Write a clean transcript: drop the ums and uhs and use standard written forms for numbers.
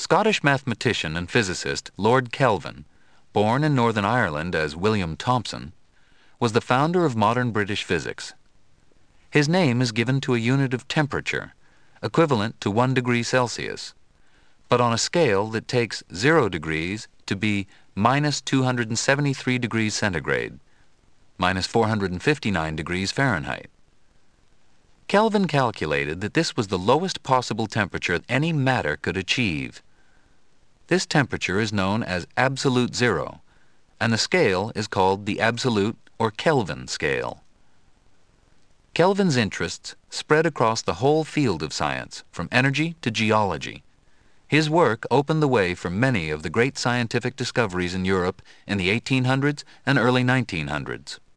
Scottish mathematician and physicist Lord Kelvin, born in Northern Ireland as William Thomson, was the founder of modern British physics. His name is given to a unit of temperature, equivalent to 1 degree Celsius, but on a scale that takes 0 degrees to be minus 273 degrees centigrade, minus 459 degrees Fahrenheit. Kelvin calculated that this was the lowest possible temperature any matter could achieve. This temperature is known as absolute zero, and the scale is called the absolute or Kelvin scale. Kelvin's interests spread across the whole field of science, from energy to geology. His work opened the way for many of the great scientific discoveries in Europe in the 1800s and early 1900s.